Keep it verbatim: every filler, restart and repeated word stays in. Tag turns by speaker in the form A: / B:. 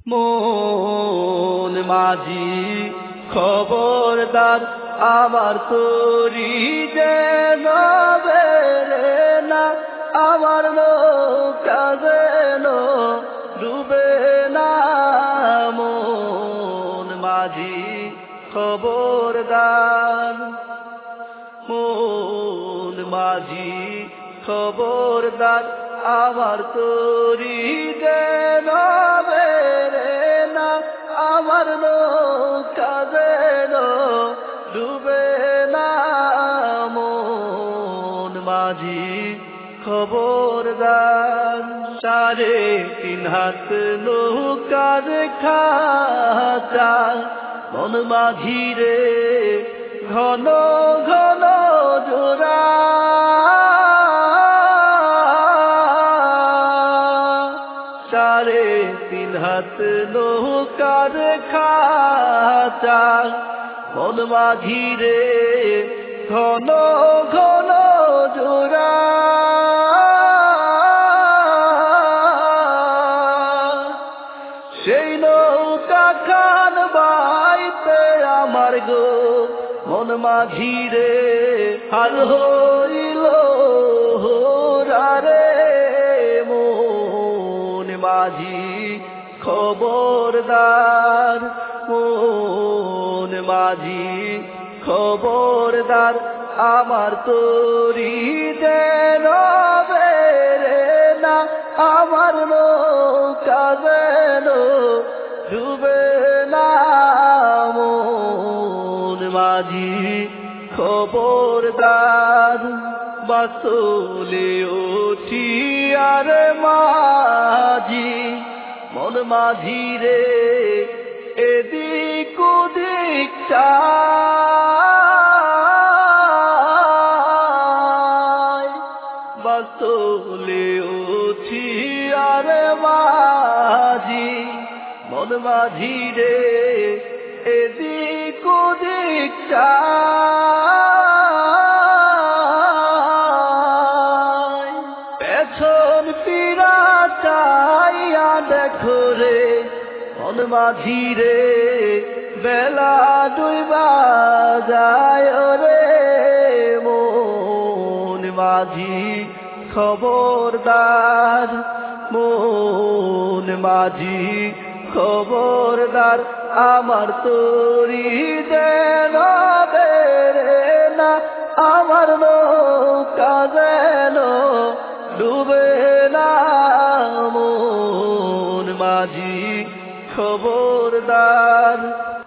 A: মন মাঝি খবরদার আমার তরি যেন বেরে না, আমার নৌকা যেন ডুবে না। মন মাঝি খবরদার, মন মাঝি খবরদার আমার তরি যেন বেরে না, আমার নৌকা যেন ডুবে না। মন মাঝি খবরদার, সাড়ে তিন হাত নৌকার খাঁচা মন মাঝি রে ঘন ঘন জোড়া। সাড়ে তিন হাত নৌকার খাঁচা মন মাঝি রে ঘন ঘন জোড়া। সেই নৌকা খান বাইতে আমার গো মন মাঝি রে হাল হইল রে। মন মাঝি খবরদার, মন মাঝি খবরদার আমার তরি যেন বেরে না, আমার নৌকা যেন ডুবে না। মন মাঝি খবরদার, বাসলে উঠি আর মাঝি মন মাঝি রে এদিক ওদিক চাই। বাসলে উঠি আর মাঝি মন মাঝি রে এদিক ওদিক চাই। পেছন ফিরা চাইয়া দেখো রে মন মাঝি রে বেলা ডুইবা যায় রে। মন মাঝি খবরদার, মন মাঝি খবরদার আমার তরি যেন বেরে না, আমার নৌকা যেন ডুবে না। মন মাঝি খবরদার।